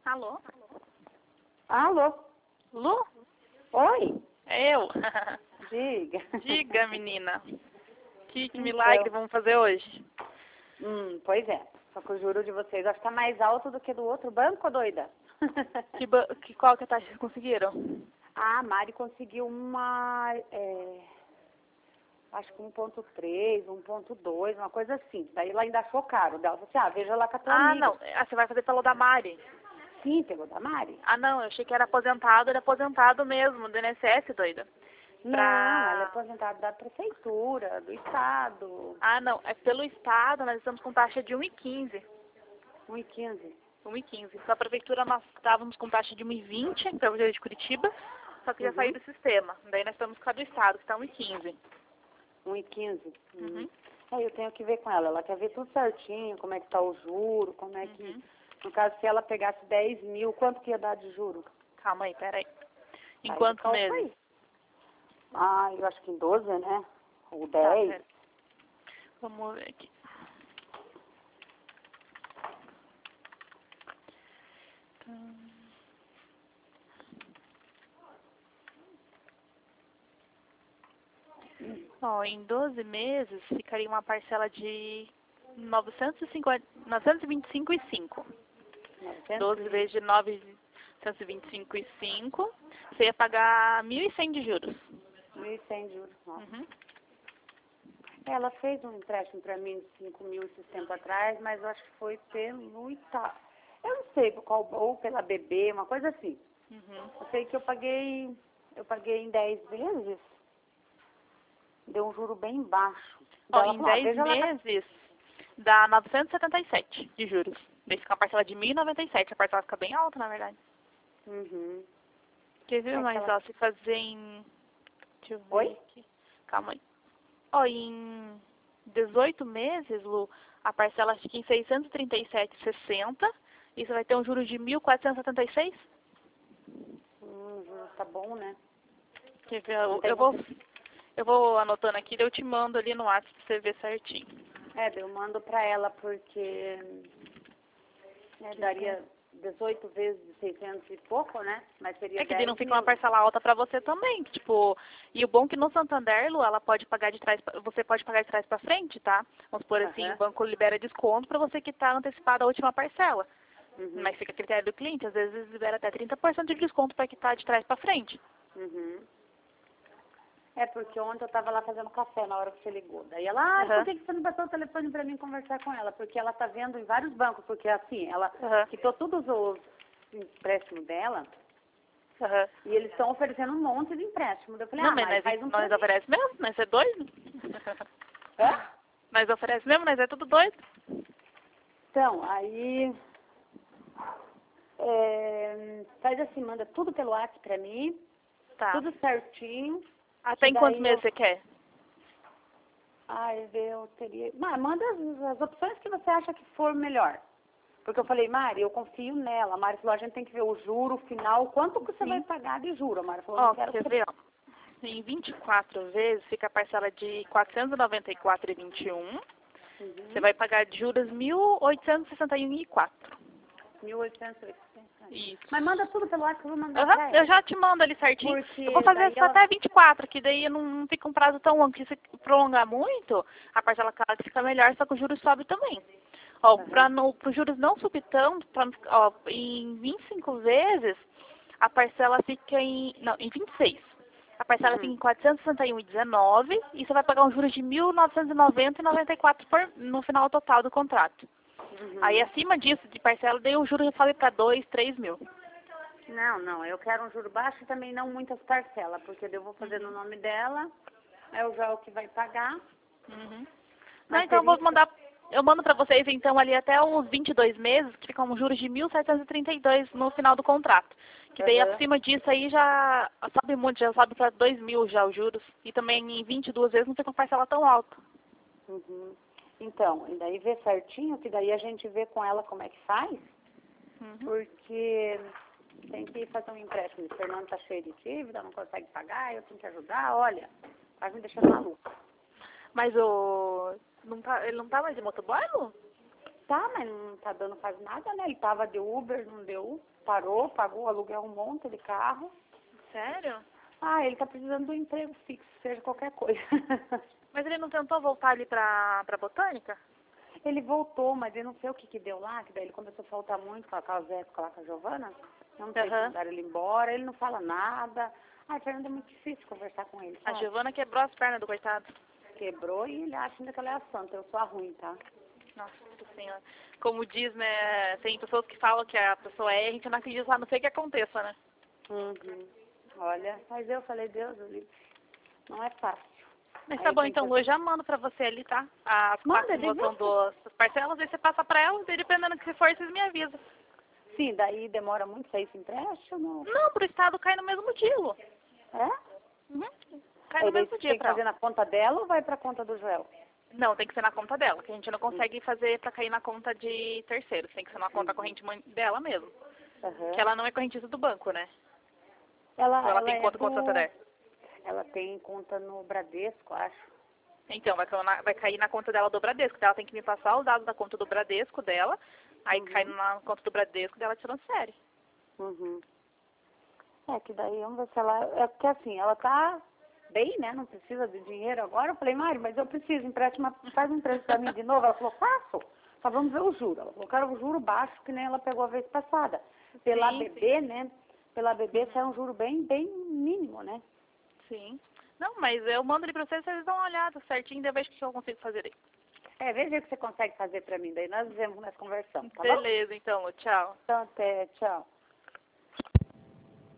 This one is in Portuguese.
Alô? Alô? Lu? Oi? É eu. Diga. Diga, menina. Que milagre vamos fazer hoje? Pois é. Só que o juro de vocês acho que tá mais alto do que do outro banco, doida. Qual que é a taxa que vocês conseguiram? A Mari conseguiu uma, acho que 1,3, 1,2, uma coisa assim. Daí ela ainda achou caro. Daí ela falou assim, veja lá com a tua amiga. Não. Você vai fazer pelo da Mari. Sim, pegou da Mari. Não. Eu achei que era aposentado. Ele é aposentado mesmo, do INSS, doida. Não, ela é aposentada da prefeitura, do estado. Não. É pelo estado, nós estamos com taxa de 1,15. 1,15. 1,15. Só a prefeitura nós estávamos com taxa de 1,20 para o de Curitiba, só que já saiu do sistema. Daí nós estamos com a do estado, que está 1,15. 1,15. Uhum. Eu tenho que ver com ela. Ela quer ver tudo certinho, como é que tá o juro, como é que... No caso, se ela pegasse 10 mil, quanto que ia dar de juro? Calma aí, peraí. Em Aí, quantos qual meses? foi? Eu acho que em 12, né? Ou Tá, 10. pera. Vamos ver aqui. Em 12 meses ficaria uma parcela de 925,5. 12 vezes de 925,5, você ia pagar 1.100 de juros. 1.100 de juros. Uhum. Ela fez um empréstimo para mim de 5 mil esses tempo atrás, mas eu acho que foi pelo Ita... Eu não sei ou pela BB, uma coisa assim. Uhum. Eu sei que eu paguei em 10 vezes. Deu um juro bem baixo. Em 10 meses, dá 977 de juros. Daí fica uma parcela de 1.097. A parcela fica bem alta, na verdade. Uhum. Quer ver mais? Se fazer em... Deixa eu ver Oi? aqui. Calma aí. Em 18 meses, Lu, a parcela fica em 637,60 e você vai ter um juro de 1.476. Tá bom, né? Quer ver? Eu vou anotando aqui, daí eu te mando ali no WhatsApp pra você ver certinho. Eu mando pra ela porque daria 18 vezes de 600 e pouco, né? Mas seria Que daí não 10 fica mil. uma parcela alta pra você também, e o bom é que no Santander, Lu, ela pode pagar de trás, você pode pagar de trás pra frente, tá? Vamos supor assim, o banco libera desconto pra você quitar antecipado a última parcela. Mas fica a critério do cliente, às vezes libera até 30% de desconto pra quitar de trás pra frente. Porque ontem eu tava lá fazendo café na hora que você ligou. Daí ela, por que você não passou o telefone pra mim conversar com ela? Porque ela tá vendo em vários bancos, porque assim, ela quitou todos os empréstimos dela e eles estão oferecendo um monte de empréstimo. Eu falei, mas faz um nós oferece mesmo? Nós é doido? Nós oferece mesmo? Nós é tudo doido? Então, aí... faz assim, manda tudo pelo WhatsApp pra mim. Tá. Tudo certinho. Até em quantos meses você quer? Eu teria... manda as opções que você acha que for melhor. Porque eu falei, Mari, eu confio nela. A Mari falou, a gente tem que ver o juro final, quanto que você vai pagar de juro. A Mari falou, não quero... Quer ver, em 24 vezes fica a parcela de 494,21. Você vai pagar de juros 1.861,04. 1.860. Isso. Mas manda tudo pelo WhatsApp, eu vou mandar pra ela. Eu já te mando ali certinho. Porque eu vou fazer isso até 24, que daí não fica um prazo tão longo. Porque se prolongar muito, a parcela que fica melhor, só que o juros sobe também. Para os juros não subir tanto, em 25 vezes, a parcela fica em 26. A parcela fica em 461,19 e você vai pagar um juros de 1.990,94 no final total do contrato. Aí acima disso, de parcela, daí o juro já sobe para 2, 3 mil. Não, eu quero um juro baixo e também não muitas parcelas, porque eu vou fazer no nome dela, já o que vai pagar. Então eu mando para vocês então ali até os 22 meses, que ficam um juros de 1.732 no final do contrato. Que daí acima disso aí já sobe muito, já sobe para 2 mil já os juros. E também em 22 vezes não fica uma parcela tão alta. Então, e daí vê certinho, que daí a gente vê com ela como é que faz, porque tem que fazer um empréstimo. O Fernando tá cheio de dívida, não consegue pagar, eu tenho que ajudar, olha, vai me deixando maluca. Mas ele não tá mais de motoboy, Lu? Tá, mas não tá dando quase nada, né? Ele tava de Uber, não deu, parou, pagou, aluguel um monte de carro. Sério? Ah, ele tá precisando de um emprego fixo, seja qualquer coisa. Mas ele não tentou voltar ali pra Botânica? Ele voltou, mas eu não sei o que deu lá, que daí ele começou a faltar muito com a Zé, lá com a Giovana. Não sei se mandaram ele embora, ele não fala nada. Ai, Fernando, é muito difícil conversar com ele, A sabe? Giovana quebrou as pernas do coitado. Quebrou e ele acha ainda que ela é a santa, eu sou a ruim, tá? Nossa Senhora. Como diz, né, tem pessoas que falam que a pessoa é, a gente não acredita, a não sei que aconteça, né? Uhum. Olha, mas eu falei, Deus, não é fácil. Mas tá bom, então, Lu, eu já mando pra você ali, tá? As quatro das parcelas, aí você passa pra elas, e dependendo do que for, vocês me avisam. Sim, daí demora muito sair esse empréstimo? Não, pro Estado cai no mesmo dia, Lu. É? Uhum. Cai no mesmo dia tem que pra fazer ela. na conta dela ou vai pra conta do Joel? Não, tem que ser na conta dela, que a gente não consegue fazer pra cair na conta de terceiros. Tem que ser na conta corrente dela mesmo. Uhum. Que ela não é correntista do banco, né? Ela tem conta com o Santander. Ela tem conta no Bradesco, acho. Então, vai cair na conta dela do Bradesco. Ela tem que me passar os dados da conta do Bradesco dela, aí cai na conta do Bradesco dela transfere. Uhum. É, que daí vamos ver se ela... É porque assim, ela tá bem, né? Não precisa de dinheiro agora. Eu falei, Mari, mas eu preciso, faz um empréstimo pra mim de novo. Ela falou, faço. Só vamos ver o juro. Ela falou, quero o juro baixo, que nem ela pegou a vez passada. Pela BB, né? Pela BB sai um juro bem mínimo, né? Sim. Não, mas eu mando ele pra vocês dão uma olhada certinho, daí eu vejo o que eu consigo fazer aí. É, veja o que você consegue fazer pra mim. Daí nós conversamos, tá bom? Beleza, então, Lu, tchau. Então, até, tchau.